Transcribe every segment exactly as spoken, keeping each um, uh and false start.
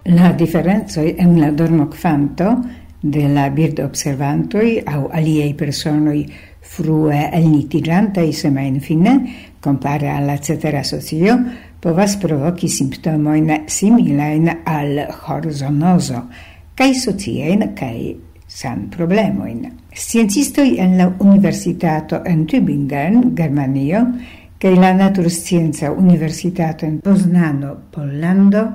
La differenzoj en la dormokvanto de la birdobservantoj aŭ aliaj personoj frue elnitiĝantaj semajnfine kompare al la cetera socio povas provoki simptomojn similajn al horzonozo kaj sociajn kaj sanproblemojn. Sciencistoj en la Universitato en Tübingen, Germanio, kaj la Naturscienca Universitato en Poznano, Pollando,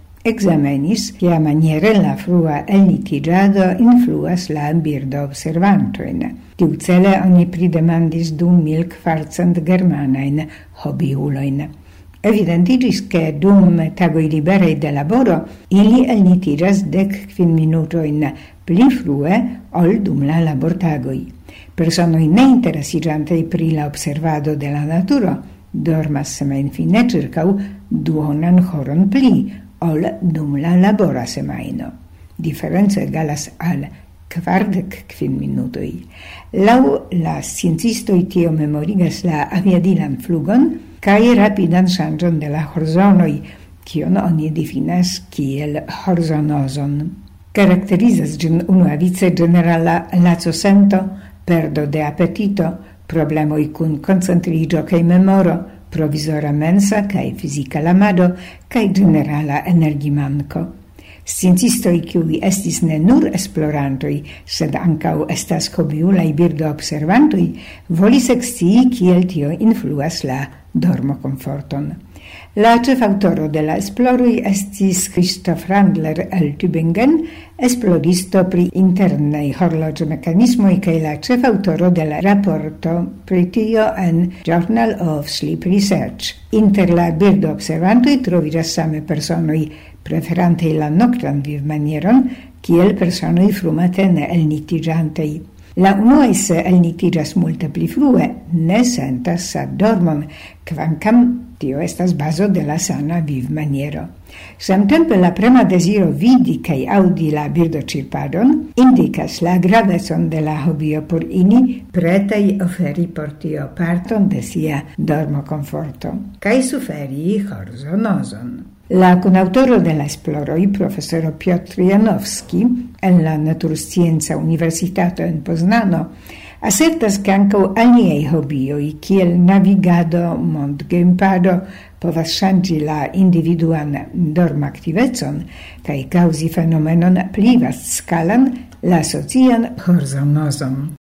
examenis kiamaniere la frua elnitiĝado influas la birdoobservantojn. Tiucele oni pridemandis du mil kvarcent germanajn hobiulojn. Evidentiĝis, ke dum tagoj liberaj de laboro ili elnitiĝas dek kvin minutojn pli frue ol dum la labortagoj. Personoj neinteresiĝantaj pri la observado de la naturo dormas semajnfine ĉirkaŭ duonan horon pli ol dum la labora semajno. Diferenco egalas al kvardek kvin minutoj. Laŭ la sciencistoj tio memorigas la aviadilan flugon kaj rapidan ŝanĝon de la horzonoj, kion oni difinas kiel horzonozon. Karakterizas ĝin unuavice ĝenerala lacosento, perdo de apetito, problemoj kun koncentriĝo kaj memoro, provizora mensa kaj fizika lamado kaj ĝenerala energimanko. Sciencistoj, kiuj estis ne nur esplorantoj, sed ankaŭ estas hobiulaj birdoobservantoj, volis ekscii kiel tio influas la dormokomforton. La ĉefaŭtoro de la esploroj estis Christoph Randler el Tübingen, esploristo pri internaj horloĝmekanismoj kaj la ĉefaŭtoro de la raporto pri tio en Journal of Sleep Research. Inter la birdoobservantoj troviĝas same personoj preferantej la noktan vivmanieron kiel personoj frumatene elnitiĝantaj. La unuaj se elnitiĝas multe pli frue, ne sentas sardormon, kvankam tio estas bazo de la sana vivmaniero. Samtempe la prema deziro vidi kaj aŭdi la birdoĉirpadon indikas la gravecon de la hobio por ini pretaj oferi por tio parton de sia dormokomforto kaj suferi horzonozon. La conautoro de la esploroj, profesoro Piotr Janowski, en la Naturscienca Universitato en Poznano, asertas che ankaŭ aliaj hobioj, kiel navigado, montgrimpado, povas ŝanĝi la individuan dormaktivecon kaj kaŭzi fenomenon pli vastskalan, la socian horzonozon.